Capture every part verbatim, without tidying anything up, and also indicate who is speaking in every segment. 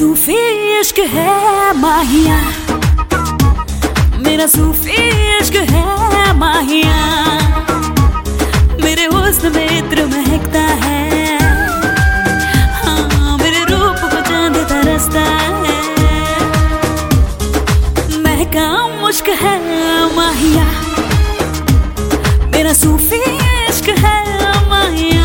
Speaker 1: सूफी इश्क है माहिया, मेरा सूफी इश्क है माहिया। मेरे हुस्न में इत्र महकता है, हाँ मेरे रूप को चांद तरसता है। महका मुश्क है माहिया, मेरा सूफी इश्क है माहिया।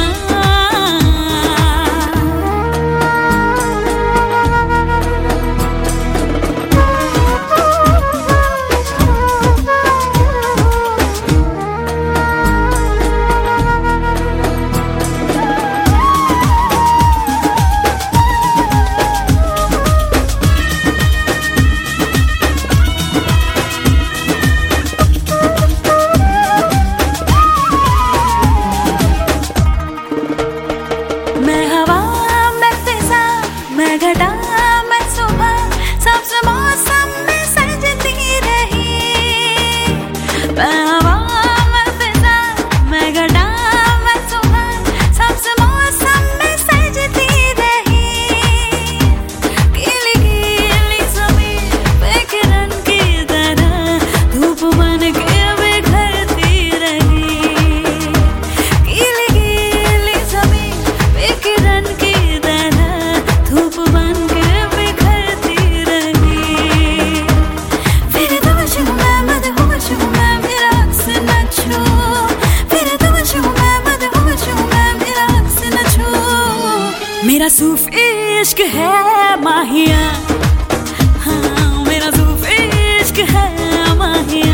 Speaker 1: मेरा सूफी इश्क है माहिया, हाँ मेरा सूफी इश्क है माहिया।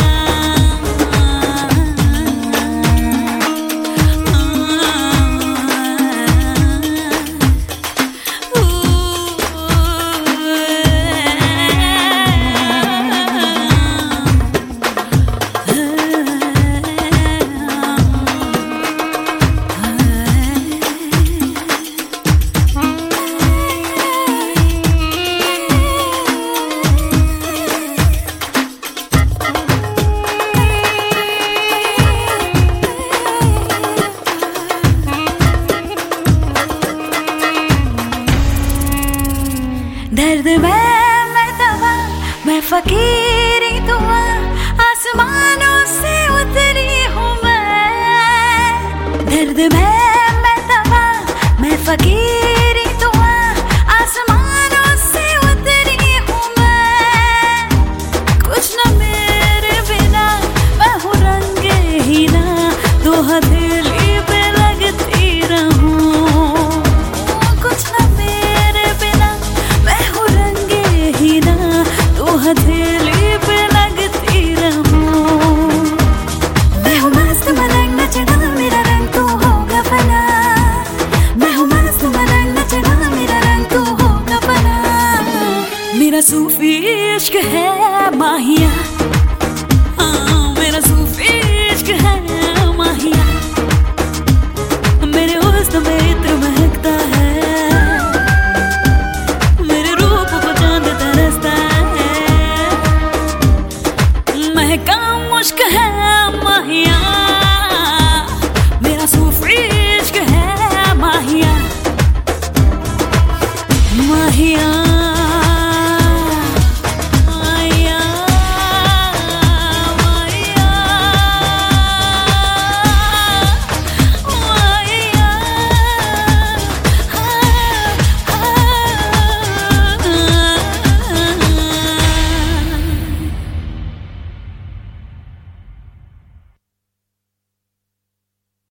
Speaker 1: दर्द में मैं तवा, मैं फकीरी दुआ, आसमानों से उतरी हूँ मैं। दर्द में मैं तवा, मैं फकीरी दुआ, आसमानों से उतरी हूँ मैं। कुछ न मेरे बिना, मैं हूँ रंगे हीना, दो हथेली पे लगती रहूं। कुछ न हथेली पे लगती रहूं। मैं हूँ मस्त मलंग नचना, मेरा रंग तो होगा फना। मैं हूँ मस्त मलंग नचना, मेरा रंग तो होगा फना। मेरा सूफी इश्क है माहिया, हाँ मेरा सूफी इश्क है माहिया। मेरे हुस्न में इत्र महकता है, मेरे रूप को चांद तरसता है। महका मुश्क है माहिया, मेरा सूफी इश्क है माहिया, माहिया।